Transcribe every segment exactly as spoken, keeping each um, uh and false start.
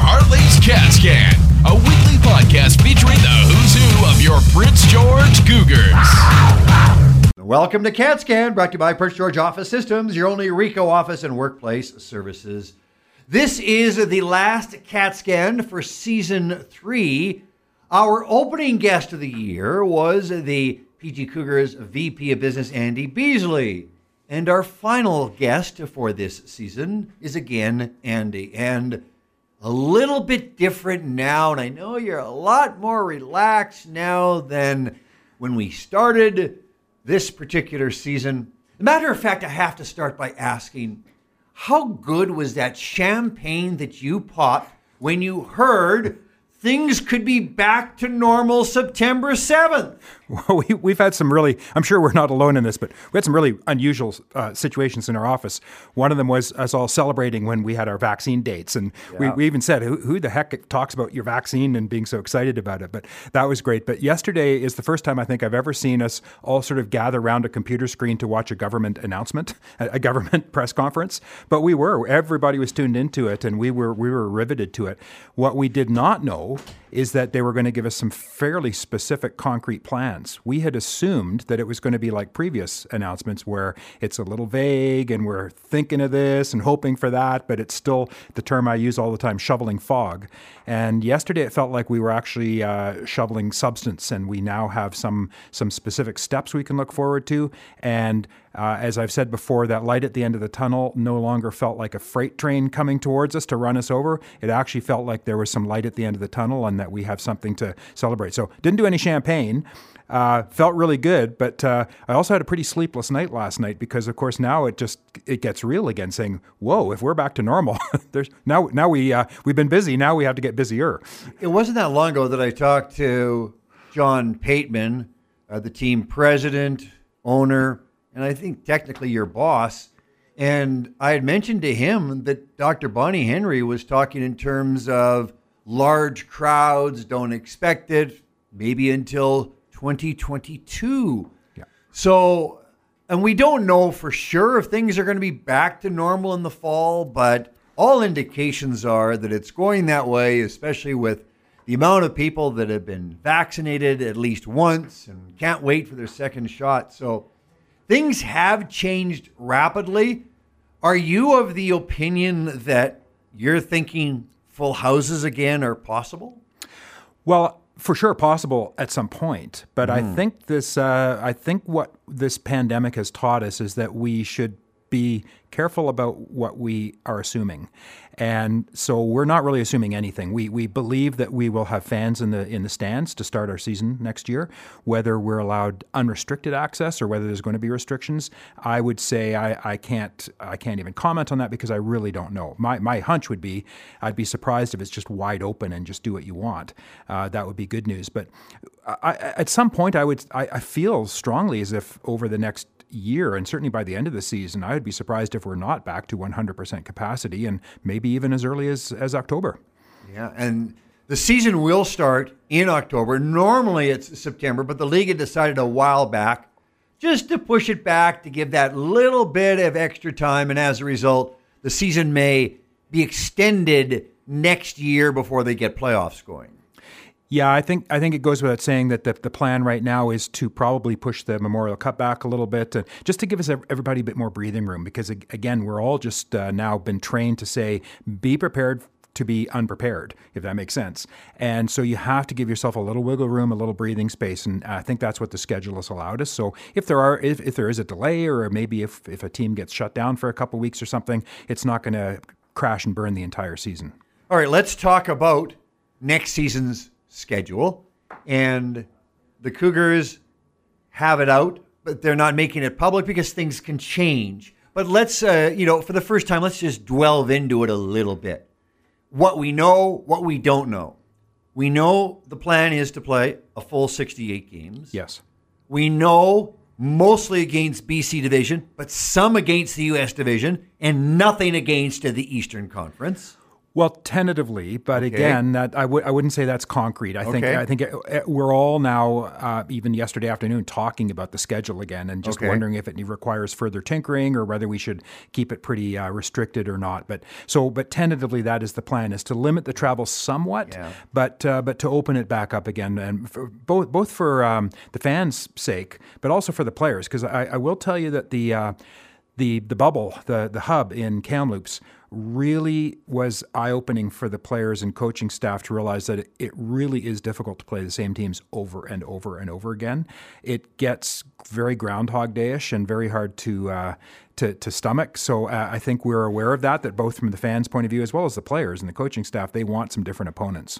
Hartley's Cat Scan, a weekly podcast featuring the who's who of your Prince George Cougars. Welcome to Cat Scan, brought to you by Prince George Office Systems, your only Ricoh office and workplace services. This is the last Cat Scan for season three. Our opening guest of the year was the P G Cougars V P of Business, Andy Beasley. And our final guest for this season is again Andy. And a little bit different now, and I know you're a lot more relaxed now than when we started this particular season. As a matter of fact, I have to start by asking, how good was that champagne that you popped when you heard things could be back to normal September seventh? Well, we, we've had some really, I'm sure we're not alone in this, but we had some really unusual uh, situations in our office. One of them was us all celebrating when we had our vaccine dates. And yeah. we, we even said, who, who the heck talks about your vaccine and being so excited about it? But that was great. But yesterday is the first time I think I've ever seen us all sort of gather around a computer screen to watch a government announcement, a, a government press conference. But we were, everybody was tuned into it, and we were, we were riveted to it. What we did not know is that they were going to give us some fairly specific concrete plans. We had assumed that it was going to be like previous announcements where it's a little vague and we're thinking of this and hoping for that, but it's still the term I use all the time, shoveling fog. And yesterday it felt like we were actually uh, shoveling substance, and we now have some some specific steps we can look forward to. And uh, as I've said before, that light at the end of the tunnel no longer felt like a freight train coming towards us to run us over. It actually felt like there was some light at the end of the tunnel and that we have something to celebrate. So didn't do any champagne. Uh, felt really good, but uh, I also had a pretty sleepless night last night because, of course, now it just it gets real again. Saying, "Whoa, if we're back to normal, there's now now we uh, we've been busy. Now we have to get busier." It wasn't that long ago that I talked to John Pateman, uh, the team president, owner, and I think technically your boss. And I had mentioned to him that Doctor Bonnie Henry was talking in terms of large crowds. Don't expect it. Maybe until twenty twenty-two. Yeah. So, and we don't know for sure if things are going to be back to normal in the fall, but all indications are that it's going that way, especially with the amount of people that have been vaccinated at least once and can't wait for their second shot. So things have changed rapidly. Are you of the opinion that you're thinking full houses again are possible? Well, for sure possible at some point, but mm. I think this. Uh, I think what this pandemic has taught us is that we should be careful about what we are assuming, and so we're not really assuming anything. We we believe that we will have fans in the in the stands to start our season next year. Whether we're allowed unrestricted access or whether there's going to be restrictions, I would say I, I can't I can't even comment on that because I really don't know. My my hunch would be I'd be surprised if it's just wide open and just do what you want. Uh, that would be good news. But I, at some point, I would I, I feel strongly as if over the next year, and certainly by the end of the season, I would be surprised if we're not back to one hundred percent capacity, and maybe even as early as, as October. Yeah, and the season will start in October. Normally it's September, but the league had decided a while back just to push it back to give that little bit of extra time, and as a result, the season may be extended next year before they get playoffs going. Yeah, I think I think it goes without saying that the, the plan right now is to probably push the Memorial Cup back a little bit, uh, just to give us everybody a bit more breathing room. Because again, we're all just uh, now been trained to say, be prepared to be unprepared, if that makes sense. And so you have to give yourself a little wiggle room, a little breathing space, and I think that's what the schedule has allowed us. So if there are, if, if there is a delay, or maybe if if a team gets shut down for a couple of weeks or something, it's not going to crash and burn the entire season. All right, let's talk about next season's schedule. And the Cougars have it out, but they're not making it public because things can change. But let's, uh, you know, for the first time, let's just delve into it a little bit. What we know, what we don't know. We know the plan is to play a full sixty-eight games. Yes. We know mostly against B C Division, but some against the U S Division, and nothing against the Eastern Conference. Well, tentatively, but Okay. again, that I would I wouldn't say that's concrete. I think Okay. I think it, it- we're all now, uh, even yesterday afternoon, talking about the schedule again and just Okay. wondering if it requires further tinkering or whether we should keep it pretty uh, restricted or not. But so, but tentatively, that is the plan: is to limit the travel somewhat, Yeah. but uh, but to open it back up again, and for both both for um, the fans' sake, but also for the players, because I, I will tell you that the. Uh, The the bubble, the the hub in Kamloops really was eye-opening for the players and coaching staff to realize that it, it really is difficult to play the same teams over and over and over again. It gets very Groundhog Day-ish and very hard to uh, to, to stomach. So uh, I think we're aware of that, that both from the fans' point of view as well as the players and the coaching staff, they want some different opponents.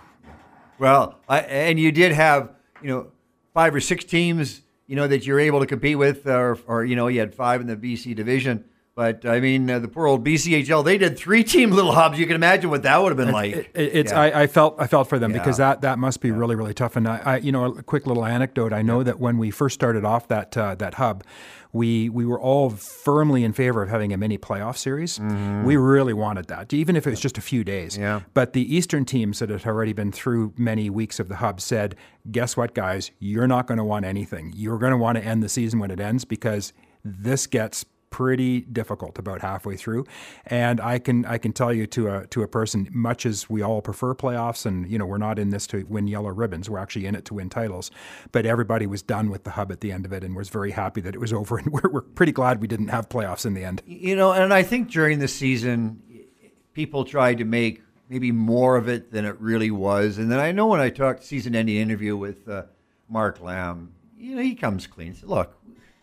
Well, I, and you did have, you know, five or six teams, you know, that you're able to compete with, or, or you know, you had five in the B C division. But I mean, uh, the poor old B C H L, they did three-team little hubs. You can imagine what that would have been like. It, it, it's Yeah. I, I felt I felt for them Yeah. because that, that must be really really tough. And I, I you know a quick little anecdote. I know that when we first started off that uh, that hub, we we were all firmly in favor of having a mini playoff series. We really wanted that, even if it was just a few days. Yeah. But the Eastern teams that had already been through many weeks of the hub said, "Guess what, guys? You're not going to want anything. You're going to want to end the season when it ends because this gets pretty difficult about halfway through." And I can I can tell you to a to a person, much as we all prefer playoffs, and you know we're not in this to win yellow ribbons, we're actually in it to win titles. But everybody was done with the hub at the end of it and was very happy that it was over. And we're, we're pretty glad we didn't have playoffs in the end. You know, and I think during the season, people tried to make maybe more of it than it really was. And then I know when I talked season-ending interview with uh, Mark Lamb, you know, he comes clean. He said, look,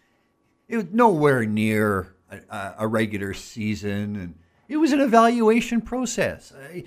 it was nowhere near a, a regular season, and it was an evaluation process. I,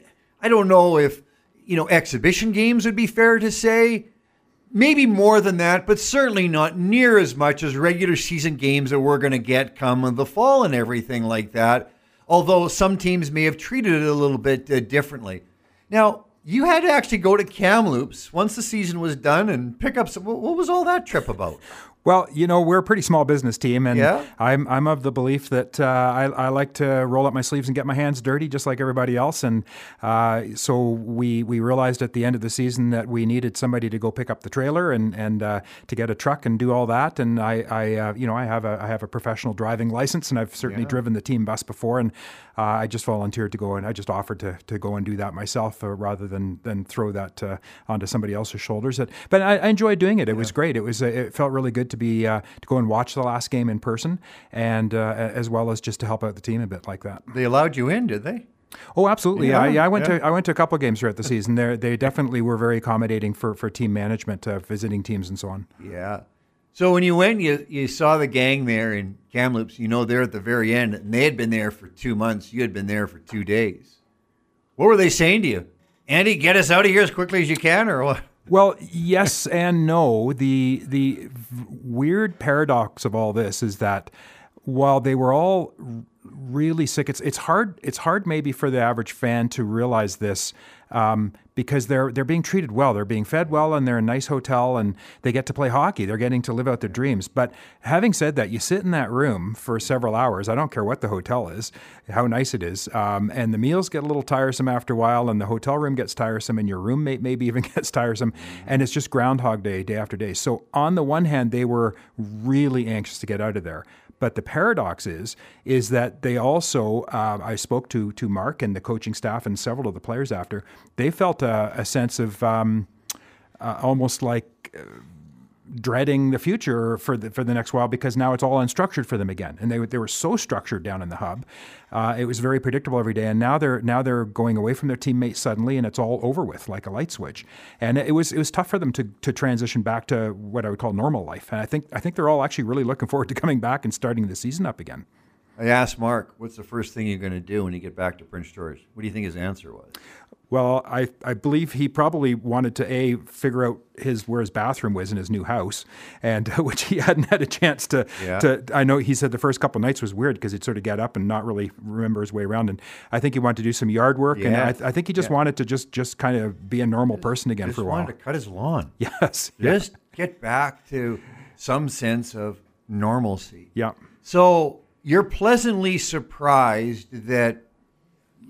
I don't know if, you know, exhibition games would be fair to say. Maybe more than that, but certainly not near as much as regular season games that we're going to get come the fall and everything like that. Although some teams may have treated it a little bit uh, differently. Now, you had to actually go to Kamloops once the season was done and pick up some. What was all that trip about? Well, you know, we're a pretty small business team, and Yeah? I'm I'm of the belief that uh, I, I like to roll up my sleeves and get my hands dirty, just like everybody else. And uh, so we we realized at the end of the season that we needed somebody to go pick up the trailer and and uh, to get a truck and do all that. And I, I uh, you know, I have a I have a professional driving license, and I've certainly Yeah. driven the team bus before. And uh, I just volunteered to go, and I just offered to to go and do that myself, uh, rather than than throw that uh, onto somebody else's shoulders. It, but I, I enjoyed doing it. It was great. It was uh, it felt really good to be uh, to go and watch the last game in person, and uh, as well as just to help out the team a bit like that. They allowed you in, did they? Oh, absolutely. Yeah, Yeah, yeah I went yeah. to I went to a couple of games throughout the season. They they definitely were very accommodating for, for team management, uh, visiting teams and so on. Yeah. So when you went, you you saw the gang there in Kamloops. You know, they're at the very end, and they had been there for two months. You had been there for two days. What were they saying to you? Andy, get us out of here as quickly as you can, or what? Well, yes and no. The the v- weird paradox of all this is that while they were all r- really sick, it's it's hard it's hard maybe for the average fan to realize this, um, because they're they're being treated well, they're being fed well, and they're in a nice hotel, and they get to play hockey. They're getting to live out their dreams. But having said that, you sit in that room for several hours. I don't care what the hotel is, how nice it is, um, and the meals get a little tiresome after a while, and the hotel room gets tiresome, and your roommate maybe even gets tiresome, and it's just Groundhog Day, day after day. So on the one hand, they were really anxious to get out of there. But the paradox is, is that they also, uh, I spoke to to Mark and the coaching staff and several of the players after, they felt a, a sense of um, uh, almost like uh, dreading the future for the for the next while, because now it's all unstructured for them again. And they they were so structured down in the hub, uh, it was very predictable every day. And now they're now they're going away from their teammates suddenly, and it's all over with like a light switch. And it was it was tough for them to to transition back to what I would call normal life. And I think I think they're all actually really looking forward to coming back and starting the season up again. I asked Mark, what's the first thing you're going to do when you get back to Prince George? What do you think his answer was? Well, I, I believe he probably wanted to a figure out his where his bathroom was in his new house, and which he hadn't had a chance to. Yeah. to I know he said the first couple of nights was weird because he'd sort of get up and not really remember his way around, and I think he wanted to do some yard work, and Yeah. I, th- I think he just Yeah. wanted to just just kind of be a normal person again Just for a while. wanted to cut his lawn. Yes. Yeah. Just get back to some sense of normalcy. Yeah. So you're pleasantly surprised that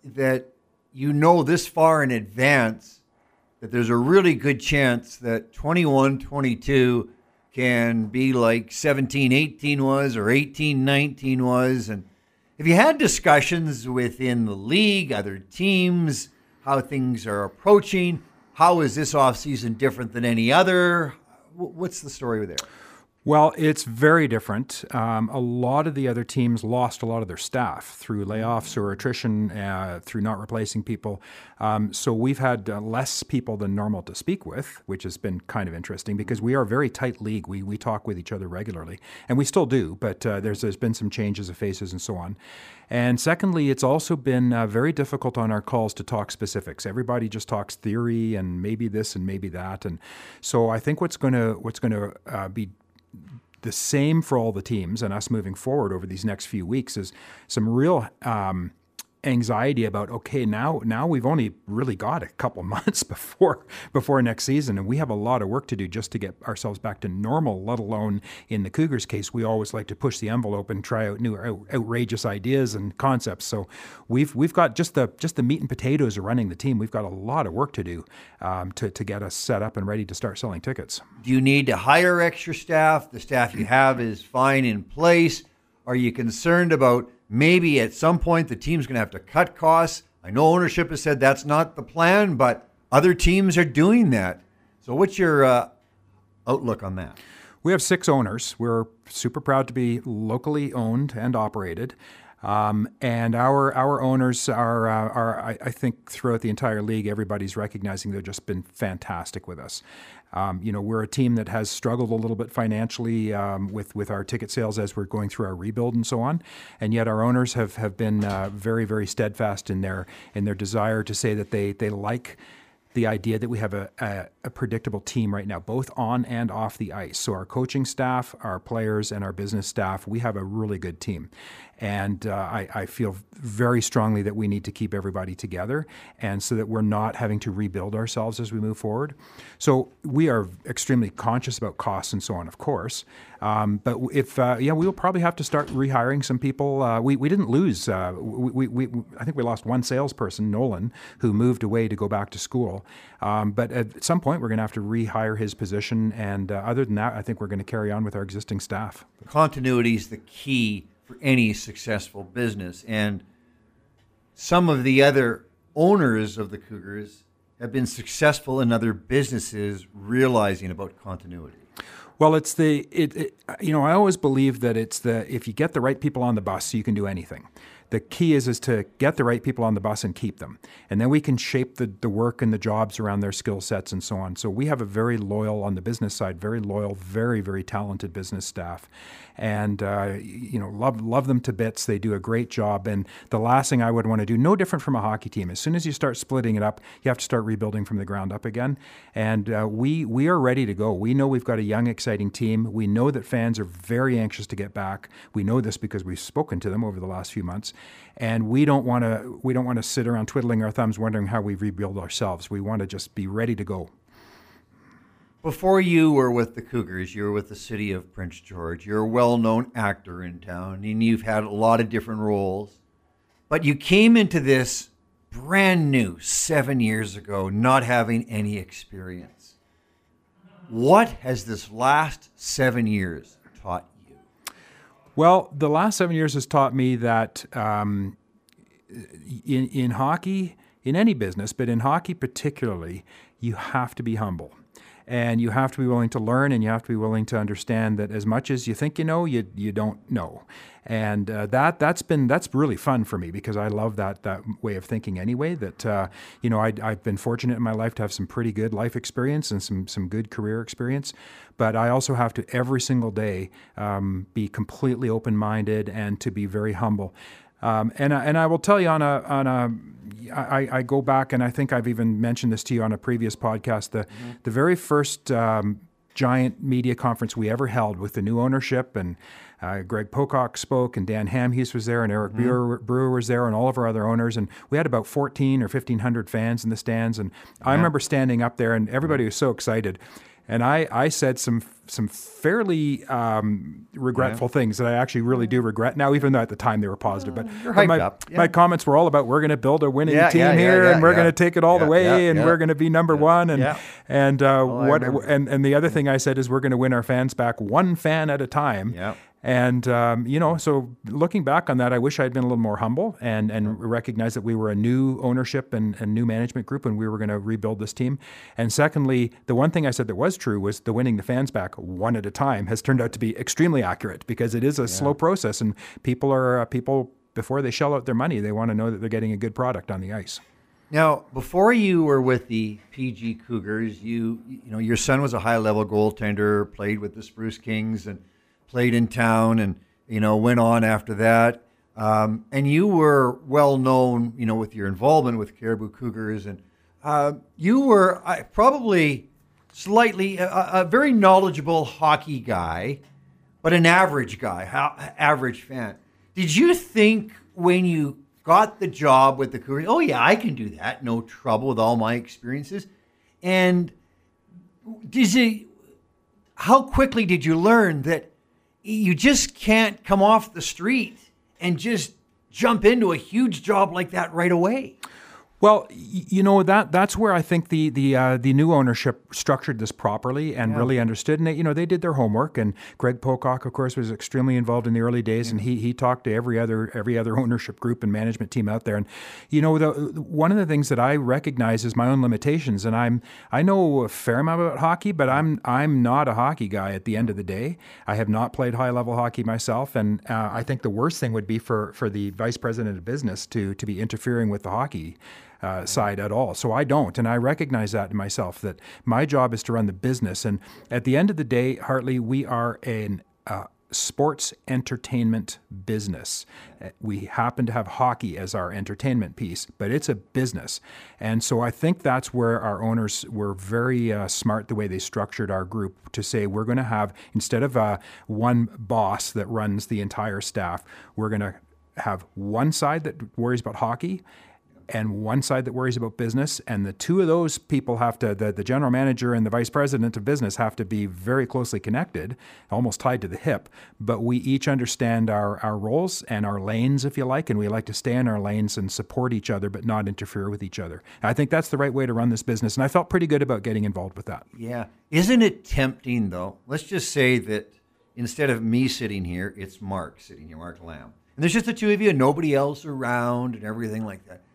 that you know this far in advance that there's a really good chance that twenty-one twenty-two can be like seventeen eighteen was or eighteen nineteen was? And have you had discussions within the league, other teams, how things are approaching? How is this offseason different than any other? What's the story there? Well, it's very different. Um, a lot of the other teams lost a lot of their staff through layoffs or attrition, uh, through not replacing people. Um, so we've had uh, less people than normal to speak with, which has been kind of interesting because we are a very tight league. We we talk with each other regularly, and we still do, but uh, there's there's been some changes of faces and so on. And secondly, it's also been uh, very difficult on our calls to talk specifics. Everybody just talks theory and maybe this and maybe that. And so I think what's going to what's going to uh, be the same for all the teams and us moving forward over these next few weeks is some real um, anxiety about, okay, now now we've only really got a couple months before before next season, and we have a lot of work to do just to get ourselves back to normal, let alone in the Cougars case, we always like to push the envelope and try out new out, outrageous ideas and concepts. So we've we've got just the just the meat and potatoes of running the team. We've got a lot of work to do um, to, to get us set up and ready to start selling tickets. Do you need to hire extra staff? The staff you have is fine in place. Are you concerned about maybe at some point the team's going to have to cut costs? I know ownership has said that's not the plan, but other teams are doing that. So what's your uh, outlook on that? We have six owners. We're super proud to be locally owned and operated. Um, and our our owners are, uh, are I, I think, throughout the entire league, everybody's recognizing they've just been fantastic with us. Um, you know, we're a team that has struggled a little bit financially um, with, with our ticket sales as we're going through our rebuild and so on. And yet our owners have, have been uh, very, very steadfast in their in their desire to say that they they like the idea that we have a, a, a predictable team right now, both on and off the ice. So our coaching staff, our players, and our business staff, we have a really good team. And uh, I, I feel very strongly that we need to keep everybody together, and so that we're not having to rebuild ourselves as we move forward. So we are extremely conscious about costs and so on, of course. Um, but if uh, yeah, we will probably have to start rehiring some people. Uh, we we didn't lose. Uh, we, we we I think we lost one salesperson, Nolan, who moved away to go back to school. Um, but at some point, we're going to have to rehire his position. And uh, other than that, I think we're going to carry on with our existing staff. Continuity is the key for any successful business. And some of the other owners of the Cougars have been successful in other businesses realizing about continuity. Well, it's the, it, it, you know, I always believe that it's the, if you get the right people on the bus, you can do anything. The key is is to get the right people on the bus and keep them. And then we can shape the, the work and the jobs around their skill sets and so on. So we have a very loyal, on the business side, very loyal, very, very talented business staff. And, uh, you know, love love them to bits. They do a great job. And the last thing I would want to do, no different from a hockey team, as soon as you start splitting it up, you have to start rebuilding from the ground up again. And uh, we we are ready to go. We know we've got a young, exciting team. We know that fans are very anxious to get back. We know this because we've spoken to them over the last few months. And we don't want to we don't want to sit around twiddling our thumbs wondering how we rebuild ourselves. We want to just be ready to go. Before you were with the Cougars, you were with the city of Prince George. You're a well-known actor in town, and you've had a lot of different roles. But you came into this brand new seven years ago, not having any experience. What has this last seven years taught you? Well, the last seven years has taught me that um, in, in hockey, in any business, but in hockey particularly, you have to be humble. And you have to be willing to learn, and you have to be willing to understand that as much as you think you know, you you don't know. And uh, that that's been that's really fun for me because I love that that way of thinking anyway. That uh, you know I, I've been fortunate in my life to have some pretty good life experience and some some good career experience, but I also have to every single day um, be completely open-minded and to be very humble. Um, and I, and I will tell you on a on a I, I go back, and I think I've even mentioned this to you on a previous podcast. The mm-hmm. the very first um, giant media conference we ever held with the new ownership, and uh, Greg Pocock spoke, and Dan Hamhuis was there, and Eric mm-hmm. Brewer, Brewer was there, and all of our other owners, and we had about fourteen or fifteen hundred fans in the stands. And yeah. I remember standing up there, and everybody was so excited. And I, I said some some fairly um, regretful yeah. things that I actually really do regret now, even though at the time they were positive. But, You're but my, up. Yeah. my comments were all about we're going to build a winning yeah, team yeah, here, yeah, yeah, and we're yeah. going to take it all yeah, the way, yeah, and yeah. we're going to be number yeah. one. And yeah. and uh, oh, what and, and the other thing I said is we're going to win our fans back one fan at a time. Yeah. And, um, you know, so looking back on that, I wish I'd been a little more humble and, and recognize that we were a new ownership and a new management group and we were going to rebuild this team. And secondly, the one thing I said that was true was the winning the fans back one at a time has turned out to be extremely accurate because it is a yeah. slow process and people are, uh, people, before they shell out their money, they want to know that they're getting a good product on the ice. Now, before you were with the P G Cougars, you, you know, your son was a high-level goaltender, played with the Spruce Kings and played in town and, you know, went on after that. Um, and you were well known, you know, with your involvement with Caribou Cougars. And uh, you were uh, probably slightly a, a very knowledgeable hockey guy, but an average guy, how, average fan. Did you think when you got the job with the Cougars, oh, yeah, I can do that, no trouble with all my experiences? And did you, how quickly did you learn that you just can't come off the street and just jump into a huge job like that right away? Well, you know, that that's where I think the the uh, the new ownership structured this properly and yeah. really understood. And, they, you know, they did their homework. And Greg Pocock, of course, was extremely involved in the early days. Yeah. And he he talked to every other every other ownership group and management team out there. And, you know, the, one of the things that I recognize is my own limitations. And I'm I know a fair amount about hockey, but I'm I'm not a hockey guy at the end of the day. I have not played high-level hockey myself. And uh, I think the worst thing would be for, for the vice president of business to to be interfering with the hockey Uh, side at all. So I don't. And I recognize that in myself, that my job is to run the business. And at the end of the day, Hartley, we are an uh, sports entertainment business. We happen to have hockey as our entertainment piece, but it's a business. And so I think that's where our owners were very uh, smart the way they structured our group to say we're going to have, instead of uh, one boss that runs the entire staff, we're going to have one side that worries about hockey and one side that worries about business. And the two of those people have to, the, the general manager and the vice president of business have to be very closely connected, almost tied to the hip. But we each understand our, our roles and our lanes, if you like, and we like to stay in our lanes and support each other, but not interfere with each other. And I think that's the right way to run this business. And I felt pretty good about getting involved with that. Yeah. Isn't it tempting, though? Let's just say that instead of me sitting here, it's Mark sitting here, Mark Lamb. And there's just the two of you and nobody else around and everything like that.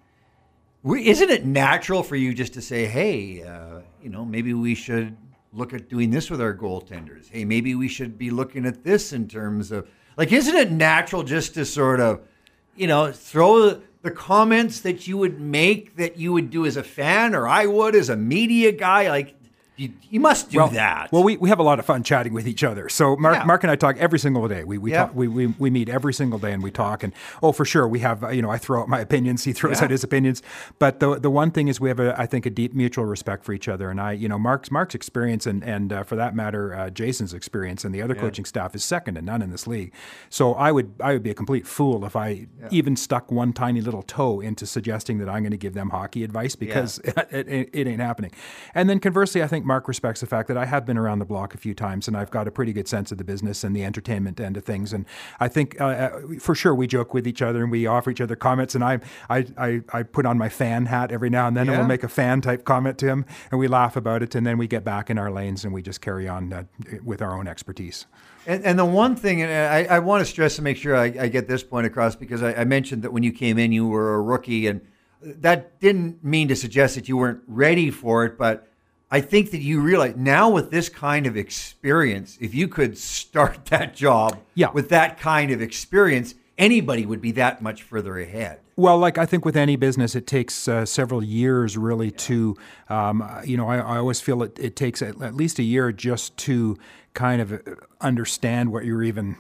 Isn't it natural for you just to say, hey, uh, you know, maybe we should look at doing this with our goaltenders. Hey, maybe we should be looking at this in terms of, like, isn't it natural just to sort of, you know, throw the comments that you would make that you would do as a fan or I would as a media guy? Like, you, you must do well, that. Well, we, we have a lot of fun chatting with each other. So Mark yeah. Mark and I talk every single day. We we, yeah. talk, we we we meet every single day and we talk. And oh, for sure, we have, you know, I throw out my opinions, he throws yeah. out his opinions. But the the one thing is we have, a, I think, a deep mutual respect for each other. And I, you know, Mark's Mark's experience and and uh, for that matter, uh, Jason's experience and the other yeah. coaching staff is second to none in this league. So I would I would be a complete fool if I yeah. even stuck one tiny little toe into suggesting that I'm going to give them hockey advice because yeah. it, it, it ain't happening. And then conversely, I think Mark respects the fact that I have been around the block a few times and I've got a pretty good sense of the business and the entertainment end of things. And I think uh, for sure we joke with each other and we offer each other comments. And I I, I, I put on my fan hat every now and then yeah. and we'll make a fan type comment to him and we laugh about it. And then we get back in our lanes and we just carry on uh, with our own expertise. And, and the one thing, and I, I want to stress to make sure I, I get this point across, because I, I mentioned that when you came in, you were a rookie, and that didn't mean to suggest that you weren't ready for it, but I think that you realize now with this kind of experience, if you could start that job yeah. with that kind of experience, anybody would be that much further ahead. Well, like I think with any business, it takes uh, several years really yeah. to, um, you know, I, I always feel it, it takes at, at least a year just to kind of understand what you're even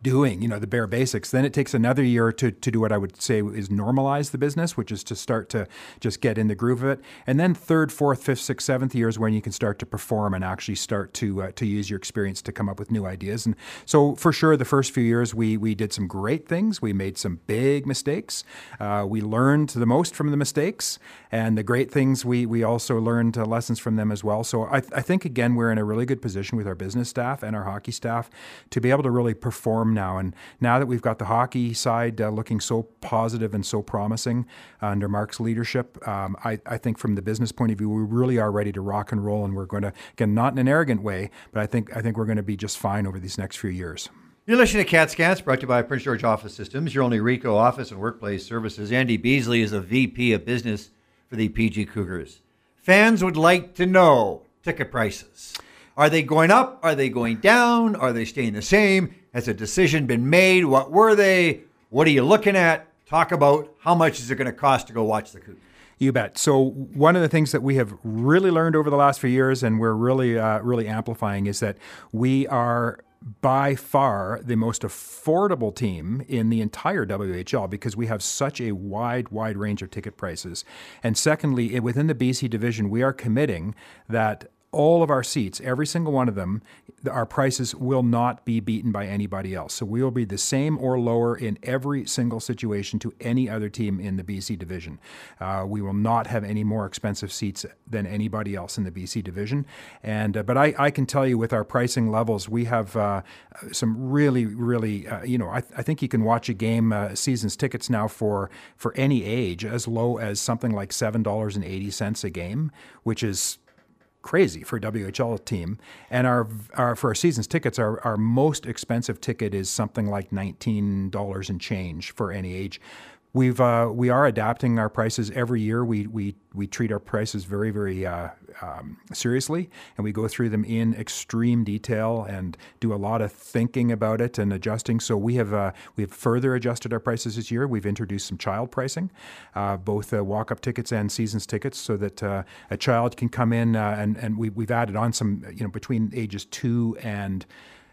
doing, you know, the bare basics. Then it takes another year to, to do what I would say is normalize the business, which is to start to just get in the groove of it. And then third, fourth, fifth, sixth, seventh years when you can start to perform and actually start to uh, to use your experience to come up with new ideas. And so for sure, the first few years, we we did some great things. We made some big mistakes. Uh, we learned the most from the mistakes, and the great things, we we also learned uh, lessons from them as well. So I, I think, again, we're in a really good position with our business staff and our hockey staff to be able to really perform now. And now that we've got the hockey side uh, looking so positive and so promising uh, under Mark's leadership, um, I, I think from the business point of view, we really are ready to rock and roll, and we're going to, again, not in an arrogant way, but I think I think we're going to be just fine over these next few years. You're listening to Cat Scans, brought to you by Prince George Office Systems, your only Ricoh office and workplace services. Andy Beasley is a V P of business for the P G Cougars. Fans would like to know ticket prices. Are they going up? Are they going down? Are they staying the same? Has a decision been made? What were they? What are you looking at? Talk about how much is it going to cost to go watch the Cougars. You bet. So one of the things that we have really learned over the last few years, and we're really, uh, really amplifying, is that we are by far the most affordable team in the entire W H L because we have such a wide, wide range of ticket prices. And secondly, within the B C division, we are committing that all of our seats, every single one of them, our prices will not be beaten by anybody else. So we will be the same or lower in every single situation to any other team in the B C division. Uh, we will not have any more expensive seats than anybody else in the B C division. And uh, but I, I can tell you with our pricing levels, we have uh, some really, really, uh, you know, I, I think you can watch a game, uh, season's tickets now for, for any age as low as something like seven dollars and eighty cents a game, which is crazy for a W H L team. And our, our for our season's tickets, our, our most expensive ticket is something like nineteen dollars and change for any age. We've uh, we are adapting our prices every year. We we we treat our prices very very uh, um, seriously, and we go through them in extreme detail and do a lot of thinking about it and adjusting. So we have uh, we have further adjusted our prices this year. We've introduced some child pricing, uh, both uh, walk-up tickets and seasons tickets, so that uh, a child can come in uh, and and we we've added on some, you know, between ages two and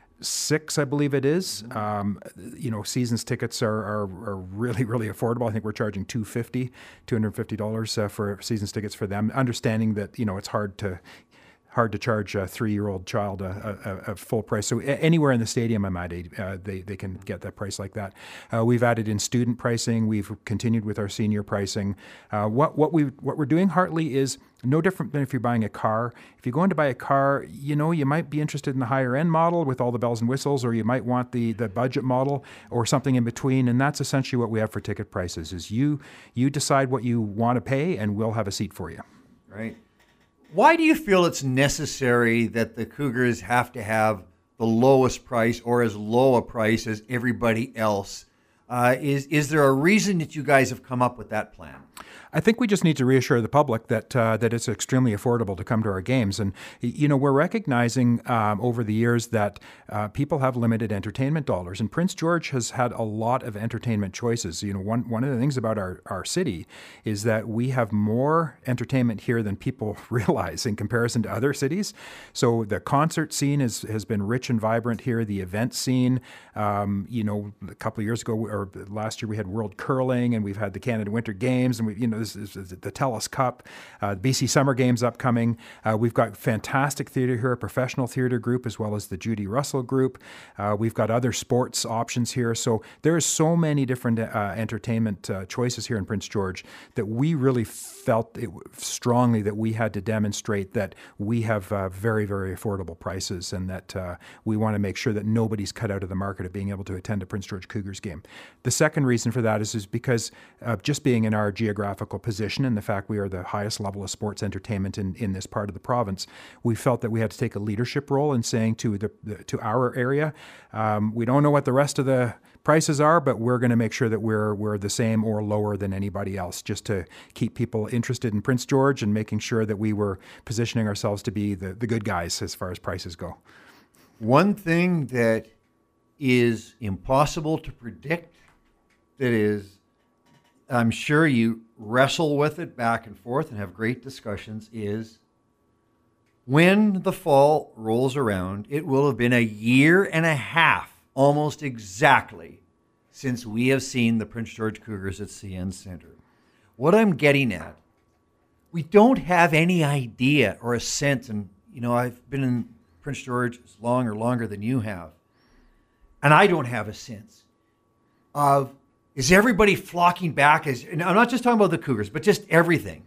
six, I believe it is. Um, you know, seasons tickets are, are, are really, really affordable. I think we're charging two hundred fifty dollars two hundred fifty dollars uh, for seasons tickets for them, understanding that, you know, it's hard to hard to charge a three-year-old child a, a, a full price. So anywhere in the stadium I'm at, uh, they, they can get that price like that. Uh, we've added in student pricing. We've continued with our senior pricing. Uh, what what we what we're doing, Hartley, is no different than if you're buying a car. If you're going to buy a car, you know, you might be interested in the higher end model with all the bells and whistles, or you might want the the budget model or something in between. And that's essentially what we have for ticket prices, is you you decide what you want to pay and we'll have a seat for you. Right. Why do you feel it's necessary that the Cougars have to have the lowest price or as low a price as everybody else? Uh, is is there a reason that you guys have come up with that plan? I think we just need to reassure the public that uh, that it's extremely affordable to come to our games. And, you know, we're recognizing um, over the years that uh, people have limited entertainment dollars. And Prince George has had a lot of entertainment choices. You know, one, one of the things about our, our city is that we have more entertainment here than people realize in comparison to other cities. So the concert scene is, has been rich and vibrant here. The event scene, um, you know, a couple of years ago or last year we had World Curling, and we've had the Canada Winter Games, and we, you know, this is the TELUS Cup, uh, B C Summer Games upcoming. Uh, we've got fantastic theater here, a professional theater group, as well as the Judy Russell group. Uh, we've got other sports options here. So there are so many different uh, entertainment uh, choices here in Prince George that we really felt it strongly that we had to demonstrate that we have uh, very, very affordable prices, and that uh, we want to make sure that nobody's cut out of the market of being able to attend a Prince George Cougars game. The second reason for that is, is because of just being in our geographical position and the fact we are the highest level of sports entertainment in, in this part of the province, we felt that we had to take a leadership role in saying to the, the to our area, um, we don't know what the rest of the prices are, but we're going to make sure that we're we're the same or lower than anybody else, just to keep people interested in Prince George and making sure that we were positioning ourselves to be the, the good guys as far as prices go. One thing that is impossible to predict, that is, I'm sure you wrestle with it back and forth and have great discussions, is when the fall rolls around, it will have been a year and a half almost exactly since we have seen the Prince George Cougars at C N Centre. What I'm getting at, we don't have any idea or a sense, and you know, I've been in Prince George as long or longer than you have, and I don't have a sense of, is everybody flocking back? As, and I'm not just talking about the Cougars, but just everything.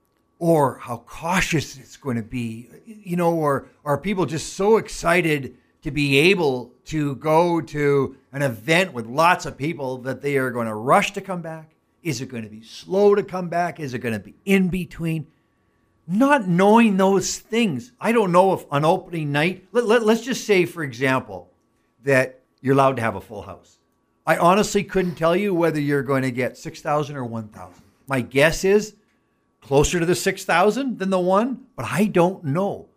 Or how cautious it's going to be, you know, or are people just so excited to be able to go to an event with lots of people that they are going to rush to come back? Is it going to be slow to come back? Is it going to be in between? Not knowing those things. I don't know if on opening night, let, let, let's just say, for example, that you're allowed to have a full house. I honestly couldn't tell you whether you're going to get six thousand or one thousand. My guess is closer to the six thousand than the one, but I don't know.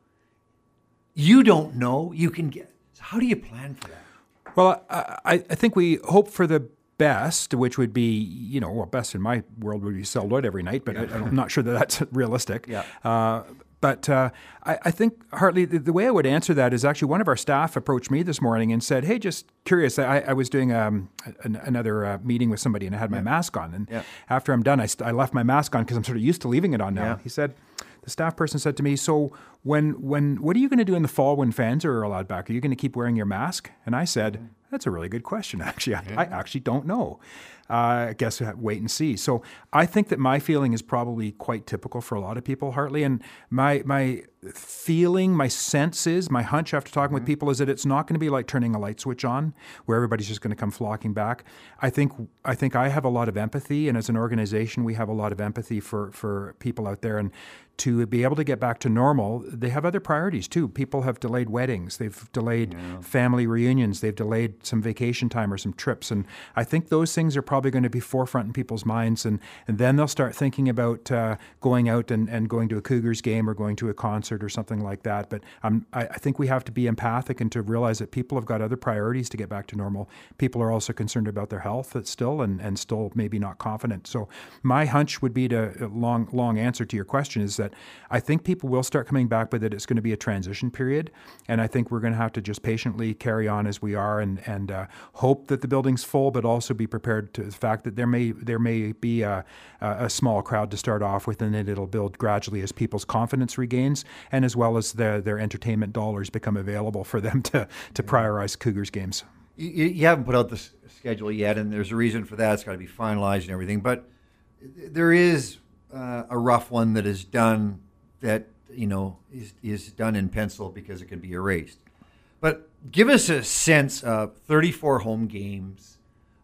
You don't know. You can get. So how do you plan for that? Well, I, I think we hope for the best, which would be, you know, well, best in my world would be sell Lloyd every night, but yeah. I, I'm not sure that that's realistic. Yeah. Uh, But uh, I, I think, Hartley, the, the way I would answer that is actually one of our staff approached me this morning and said, hey, just curious, I, I was doing um, an, another uh, meeting with somebody and I had my yeah. mask on. And yeah. after I'm done, I, st- I left my mask on because I'm sort of used to leaving it on now. Yeah. He said, the staff person said to me, so when, when, what are you going to do in the fall when fans are allowed back? Are you going to keep wearing your mask? And I said, that's a really good question, actually. I, I actually don't know. Uh, I guess wait and see. So I think that my feeling is probably quite typical for a lot of people, Hartley. And my my feeling, my sense is, my hunch after talking mm-hmm. with people is that it's not going to be like turning a light switch on where everybody's just going to come flocking back. I think I think I have a lot of empathy, and as an organization, we have a lot of empathy for, for people out there. And to be able to get back to normal, they have other priorities too. People have delayed weddings. They've delayed yeah. family reunions. They've delayed some vacation time or some trips. And I think those things are probably going to be forefront in people's minds. And, and then they'll start thinking about uh, going out and, and going to a Cougars game or going to a concert or something like that. But um, I, I think we have to be empathic and to realize that people have got other priorities to get back to normal. People are also concerned about their health still and, and still maybe not confident. So my hunch would be to, a long, long answer to your question is that I think people will start coming back, but that it's going to be a transition period. And I think we're going to have to just patiently carry on as we are and, and uh, hope that the building's full, but also be prepared to the fact that there may there may be a, a small crowd to start off with, and then it'll build gradually as people's confidence regains and as well as the, their entertainment dollars become available for them to, to prioritize Cougars games. You, you haven't put out the schedule yet, and there's a reason for that. It's got to be finalized and everything. But there is uh, a rough one that is done that, you know, is, is done in pencil because it can be erased. But give us a sense of thirty-four home games.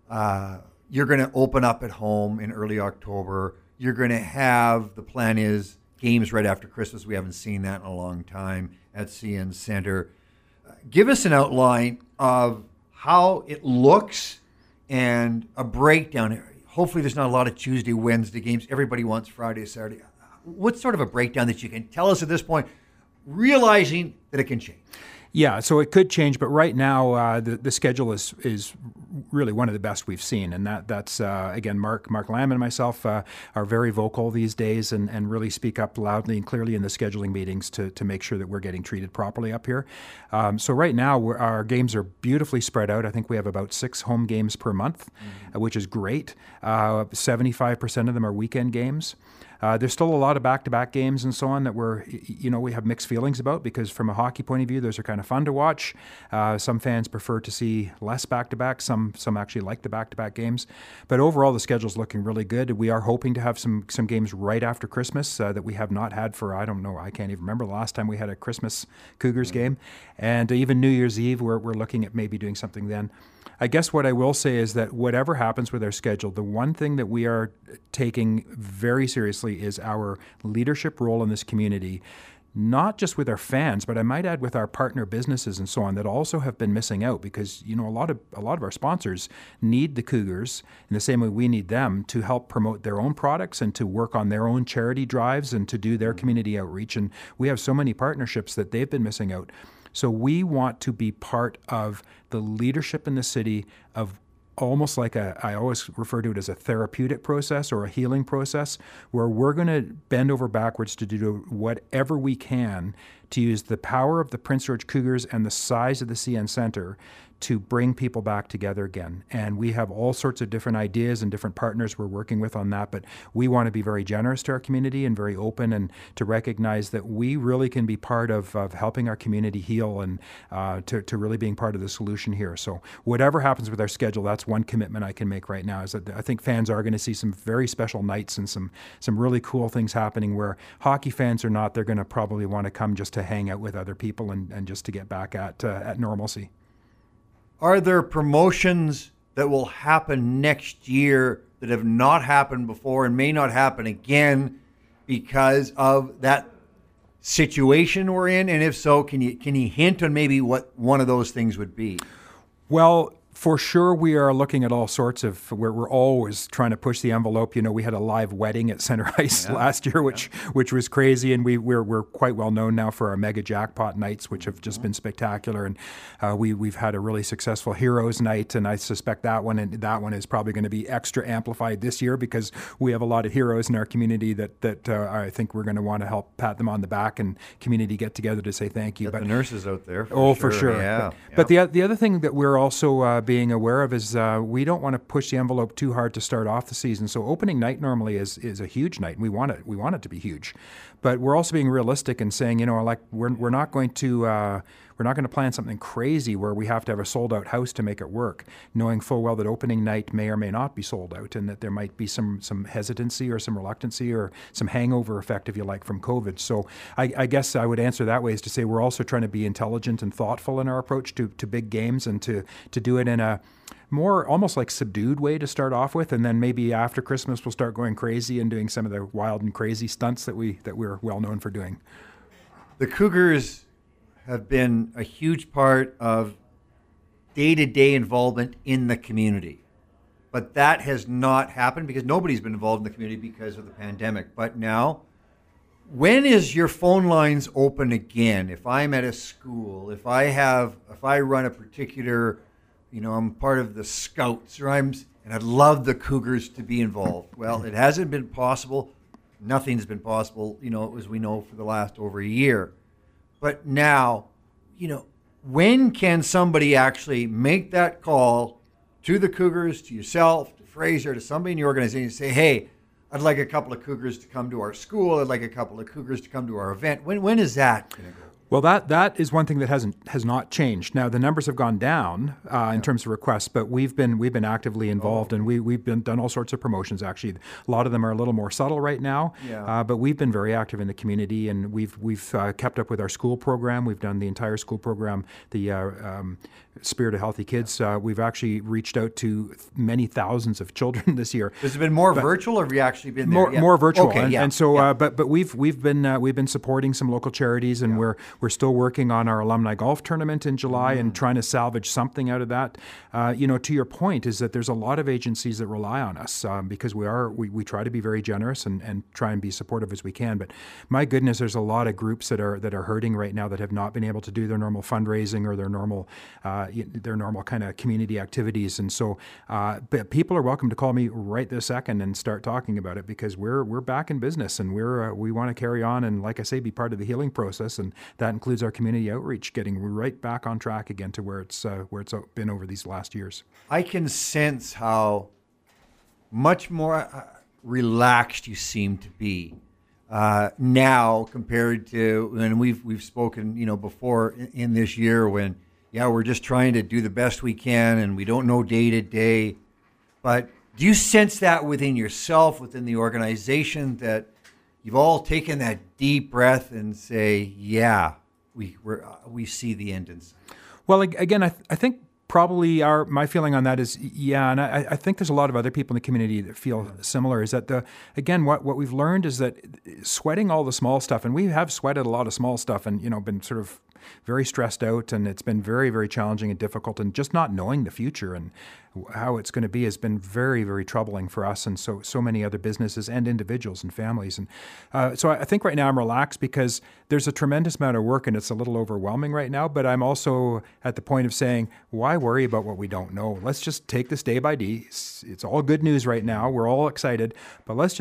Uh, you're going to open up at home in early October. You're going to have, the plan is, games right after Christmas. We haven't seen that in a long time at C N Centre. Uh, give us an outline of how it looks and a breakdown. Hopefully there's not a lot of Tuesday, Wednesday games. Everybody wants Friday, Saturday. What's sort of a breakdown that you can tell us at this point, realizing that it can change? Yeah, so it could change, but right now uh, the the schedule is is really one of the best we've seen, and that that's uh, again Mark Mark Lamb and myself uh, are very vocal these days and, and really speak up loudly and clearly in the scheduling meetings to to make sure that we're getting treated properly up here. Um, so right now we're, our games are beautifully spread out. I think we have about six home games per month, mm-hmm. uh, which is great. Uh, seventy-five percent of them are weekend games. Uh, there's still a lot of back-to-back games and so on that we're, you know, we have mixed feelings about because from a hockey point of view, those are kind of fun to watch. Uh, some fans prefer to see less back-to-back. Some some actually like the back-to-back games. But overall, the schedule's looking really good. We are hoping to have some some games right after Christmas uh, that we have not had for, I don't know, I can't even remember the last time we had a Christmas Cougars mm-hmm. game. And even New Year's Eve, we're, we're looking at maybe doing something then. I guess what I will say is that whatever happens with our schedule, the one thing that we are taking very seriously is our leadership role in this community, not just with our fans, but I might add with our partner businesses and so on that also have been missing out because, you know, a lot of a lot of our sponsors need the Cougars in the same way we need them to help promote their own products and to work on their own charity drives and to do their community outreach. And we have so many partnerships that they've been missing out. So we want to be part of the leadership in the city of almost like a, I always refer to it as a therapeutic process or a healing process, where we're going to bend over backwards to do whatever we can to use the power of the Prince George Cougars and the size of the C N Centre to bring people back together again. And we have all sorts of different ideas and different partners we're working with on that, but we want to be very generous to our community and very open, and to recognize that we really can be part of, of helping our community heal, and uh, to, to really being part of the solution here. So whatever happens with our schedule, that's one commitment I can make right now, is that I think fans are going to see some very special nights and some, some really cool things happening where hockey fans or not, they're going to probably want to come just to hang out with other people and, and just to get back at, uh, at normalcy. Are there promotions that will happen next year that have not happened before and may not happen again because of that situation we're in? And if so, can you can you hint on maybe what one of those things would be? Well, for sure, we are looking at all sorts of, we're, we're always trying to push the envelope. You know, we had a live wedding at Center Ice yeah. last year, which yeah. which was crazy. And we, we're we're quite well known now for our mega jackpot nights, which have just been spectacular. And uh, we, we've had a really successful Heroes Night. And I suspect that one and that one is probably going to be extra amplified this year, because we have a lot of heroes in our community that, that uh, I think we're going to want to help pat them on the back and community get together to say thank you. Get but the nurses out there. For oh, sure. for sure. Yeah. But, yeah. but the, the other thing that we're also uh, being aware of is uh, we don't want to push the envelope too hard to start off the season. So opening night normally is is a huge night, and we want it we want it to be huge. But we're also being realistic and saying, you know, like we're we're not going to uh, we're not going to plan something crazy where we have to have a sold out house to make it work, knowing full well that opening night may or may not be sold out, and that there might be some some hesitancy or some reluctancy or some hangover effect, if you like, from COVID. So I, I guess I would answer that way, is to say we're also trying to be intelligent and thoughtful in our approach to to big games, and to to do it in a more almost like subdued way to start off with, and then maybe after Christmas we'll start going crazy and doing some of the wild and crazy stunts that we that we're well known for doing. The Cougars have been a huge part of day-to-day involvement in the community, but that has not happened because nobody's been involved in the community because of the pandemic. But now, when is your phone lines open again? If I'm at a school, if I have, if I run a particular, you know, I'm part of the Scouts, or I'm, and I'd love the Cougars to be involved. Well, it hasn't been possible. Nothing's been possible, you know, as we know, for the last over a year. But now, you know, when can somebody actually make that call to the Cougars, to yourself, to Fraser, to somebody in your organization, and say, hey, I'd like a couple of Cougars to come to our school. I'd like a couple of Cougars to come to our event. When when is that going to go? Well, that that is one thing that hasn't has not changed. Now the numbers have gone down uh, yeah. in terms of requests, but we've been we've been actively involved, oh. and we we've been done all sorts of promotions. Actually, a lot of them are a little more subtle right now, yeah. uh, but we've been very active in the community, and we've we've uh, kept up with our school program. We've done the entire school program, the uh, um, Spirit of Healthy Kids. Uh, we've actually reached out to many thousands of children this year. Has it been more but virtual, or have you actually been there? More, yeah. more virtual, okay, and, yeah. and so, yeah. uh, but but we've we've been uh, we've been supporting some local charities, and yeah. we're we're still working on our alumni golf tournament in July mm. and trying to salvage something out of that. Uh, you know, to your point, is that there's a lot of agencies that rely on us um, because we are we, we try to be very generous and, and try and be supportive as we can. But my goodness, there's a lot of groups that are that are hurting right now that have not been able to do their normal fundraising or their normal uh, their normal kind of community activities. And so, uh, but people are welcome to call me right this second and start talking about it, because we're we're back in business, and we're uh, we want to carry on and, like I say, be part of the healing process, and that includes our community outreach, getting right back on track again to where it's uh, where it's been over these last years. I can sense how much more uh, relaxed you seem to be uh, now compared to when we've we've spoken, you know, before in, in this year when, yeah, we're just trying to do the best we can and we don't know day to day. But do you sense that within yourself, within the organization, that you've all taken that deep breath and say, yeah, we we're, uh, we see the end in sight? Well, again, I, th- I think probably our my feeling on that is, yeah, and I, I think there's a lot of other people in the community that feel similar, is that, the again, what, what we've learned is that sweating all the small stuff, and we have sweated a lot of small stuff and, you know, been sort of very stressed out, and it's been very, very challenging and difficult, and just not knowing the future and how it's going to be has been very, very troubling for us and so so many other businesses and individuals and families. And uh, so I think right now I'm relaxed because there's a tremendous amount of work and it's a little overwhelming right now, but I'm also at the point of saying, why worry about what we don't know? Let's just take this day by day. It's, it's all good news right now. We're all excited, but let's just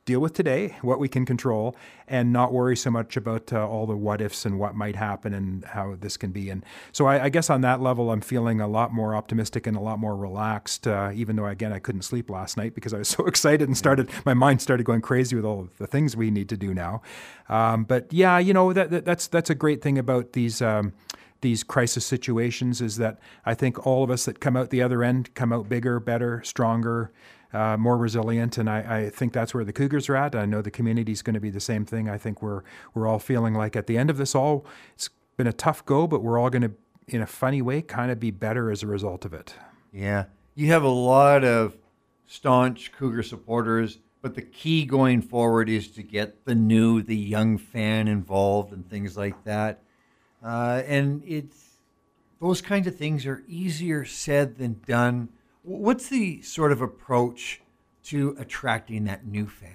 deal with today, what we can control, and not worry so much about uh, all the what ifs and what might happen and how this can be. And so I, I guess on that level, I'm feeling a lot more optimistic and a lot more relaxed, uh, even though, again, I couldn't sleep last night because I was so excited and started, my mind started going crazy with all the things we need to do now. Um, but yeah, you know, that, that that's that's a great thing about these um, these crisis situations is that I think all of us that come out the other end come out bigger, better, stronger, Uh, more resilient, and I, I think that's where the Cougars are at. I know the community is going to be the same thing. I think we're we're all feeling like at the end of this all, it's been a tough go, but we're all going to, in a funny way, kind of be better as a result of it. Yeah. You have a lot of staunch Cougar supporters, but the key going forward is to get the new, the young fan involved and things like that. Uh, and it's those kinds of things are easier said than done. What's the sort of approach to attracting that new fan?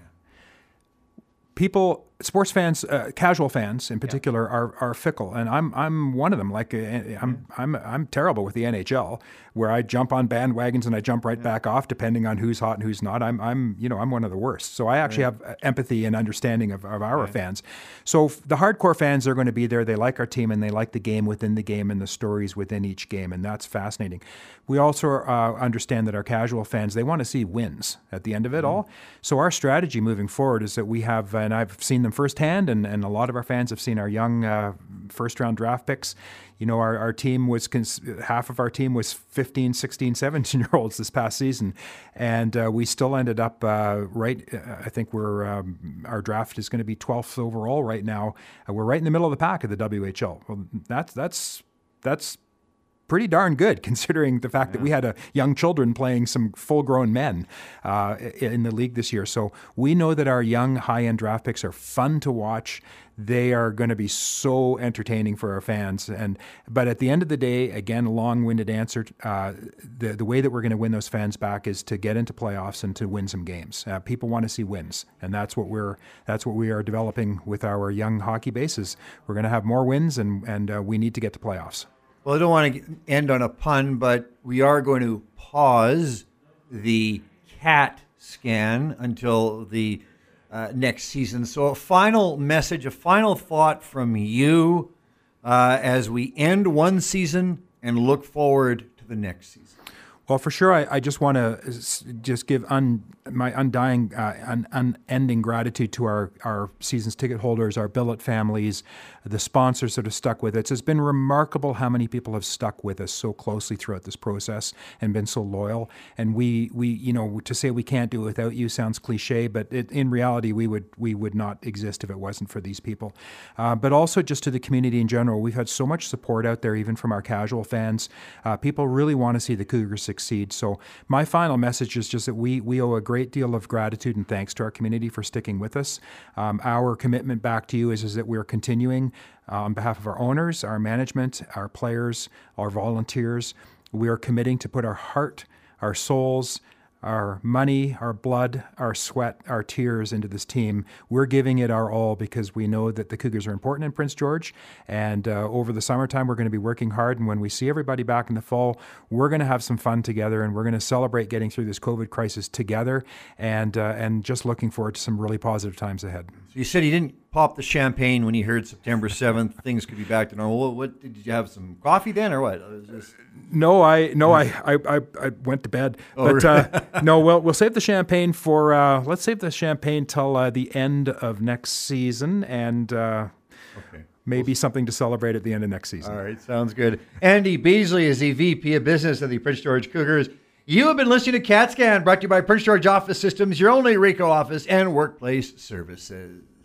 People, sports fans, uh, casual fans in particular, yeah. are are fickle, and I'm I'm one of them. Like uh, I'm I'm I'm terrible with the N H L, where I jump on bandwagons and I jump right yeah. back off depending on who's hot and who's not. I'm I'm you know I'm one of the worst. So I actually right. have empathy and understanding of, of our right. fans. So f- the hardcore fans are going to be there. They like our team and they like the game within the game and the stories within each game, and that's fascinating. We also uh, understand that our casual fans, they want to see wins at the end of it mm-hmm. all. So our strategy moving forward is that we have, and I've seen them firsthand, and, and a lot of our fans have seen our young uh, first-round draft picks. You know, our, our team was, cons- half of our team was fifteen, sixteen, seventeen-year-olds this past season, and uh, we still ended up uh, right, uh, I think we're, um, our draft is going to be twelfth overall right now. Uh, we're right in the middle of the pack of the W H L. Well, that's, that's, that's, pretty darn good considering the fact yeah. that we had a young children playing some full-grown men uh, in the league this year. So we know that our young high-end draft picks are fun to watch. They are going to be so entertaining for our fans. And but at the end of the day, again, a long-winded answer, uh, the, the way that we're going to win those fans back is to get into playoffs and to win some games. Uh, people want to see wins, and that's what we're that's what we are developing with our young hockey bases. We're going to have more wins, and, and uh, we need to get to playoffs. Well, I don't want to end on a pun, but we are going to pause the CAT scan until the uh, next season. So a final message, a final thought from you uh, as we end one season and look forward to the next season. Well, for sure, I, I just want to just give un, my undying, uh, un, unending gratitude to our, our season's ticket holders, our billet families, the sponsors that have stuck with us. It's been remarkable how many people have stuck with us so closely throughout this process and been so loyal. And we, we you know, to say we can't do it without you sounds cliche, but it, in reality, we would we would not exist if it wasn't for these people. Uh, but also just to the community in general, we've had so much support out there, even from our casual fans. Uh, people really want to see the Cougars succeed. So my final message is just that we we owe a great deal of gratitude and thanks to our community for sticking with us. Um, our commitment back to you is, is that we're continuing uh, on behalf of our owners, our management, our players, our volunteers. We are committing to put our heart, our souls, our money, our blood, our sweat, our tears into this team. We're giving it our all because we know that the Cougars are important in Prince George. And uh, over the summertime, we're going to be working hard. And when we see everybody back in the fall, we're going to have some fun together. And we're going to celebrate getting through this COVID crisis together. And uh, and just looking forward to some really positive times ahead. So you said you didn't pop the champagne when you heard September seventh things could be back to normal. What, what did you have, some coffee then, or what? Just... No, I no, I, I I went to bed. Oh, but uh, no, well, we'll save the champagne for uh, let's save the champagne till uh, the end of next season, and uh, okay. maybe something to celebrate at the end of next season. All right, sounds good. Andy Beasley is the V P of Business of the Prince George Cougars. You have been listening to CAT Scan, brought to you by Prince George Office Systems, your only RICO office and workplace services.